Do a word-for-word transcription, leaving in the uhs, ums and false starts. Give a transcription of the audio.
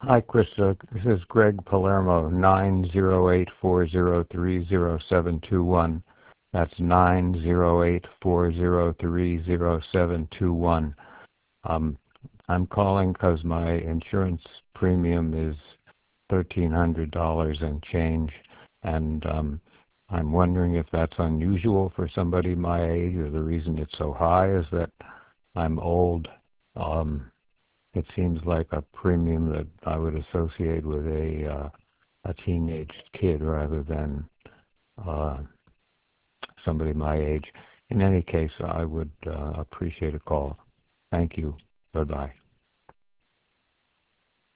Hi, Krista. This is Greg Palermo, nine zero eight four zero three zero seven two one. That's nine zero eight four zero three zero seven two one. Um, I'm calling because my insurance premium is thirteen hundred dollars and change, and um, I'm wondering if that's unusual for somebody my age, or the reason it's so high is that I'm old. Um, it seems like a premium that I would associate with a uh, a teenage kid rather than uh, somebody my age. In any case, I would uh, appreciate a call. Thank you. Bye-bye.